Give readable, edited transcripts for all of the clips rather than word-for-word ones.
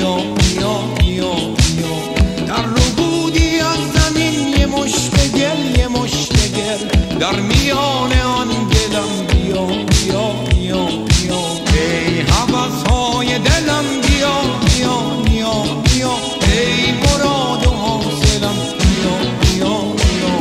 بیا بیا بیا بیا. در ربودی از زمین یه مشت گل یه مشت گل، در میان آن گلم بیا بیا بیا بیا. ای هوس‌های دلم بیا بیا بیا بیا. ای مراد و حاصلم بیا بیا بیا.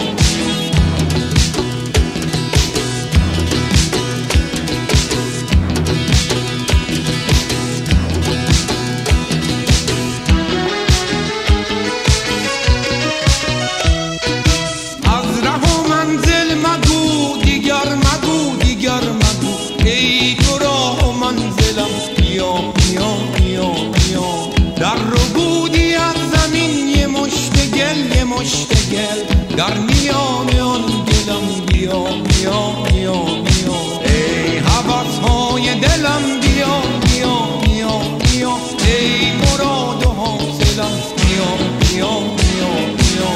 از ره و منزل مگو دیگر مگو دیگر مگو. ای تو راه و منزلم بیا بیا بیا بیا. در ربودی از زمین یه مشت گل یه مشت گل، در میان آن گلم بیا بیا بیا بیا. ای هوس‌های دلم بیا بیا بیا بیا. ای مراد و حاصلم بیا بیا بیا بیا.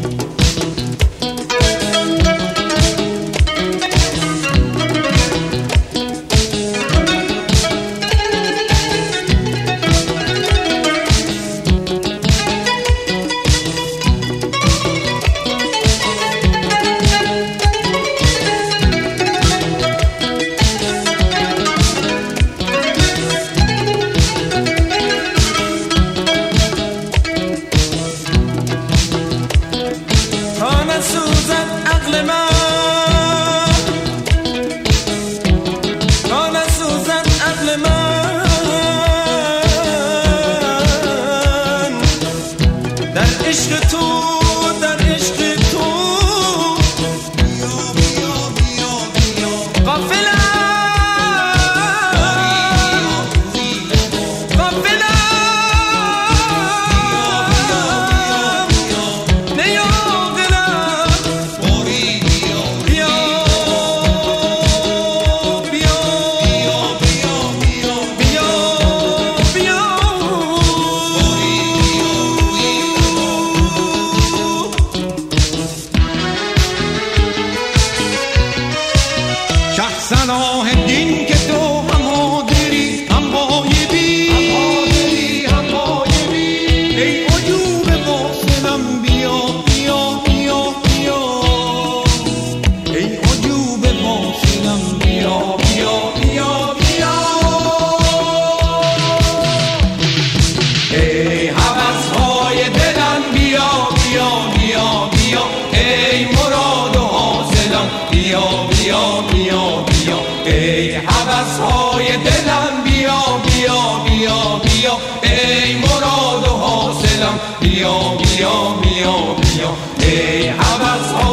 صلاح الدین که تو هم حاضری هم غایبی، هم غایبی. ای عجوب واصلم بیا بیا بیا بیا. ای عجوب واصلم بیا بیا بیا بیا. ای هوس‌های دلم بیا بیا بیا بیا. ای مراد و حاصلم بیا بیا بیا بیا. ای هوس‌های دلم بیا بیا بیا بیا. ای مراد و حاصلم بیا بیا بیا بیا. ای هوس‌های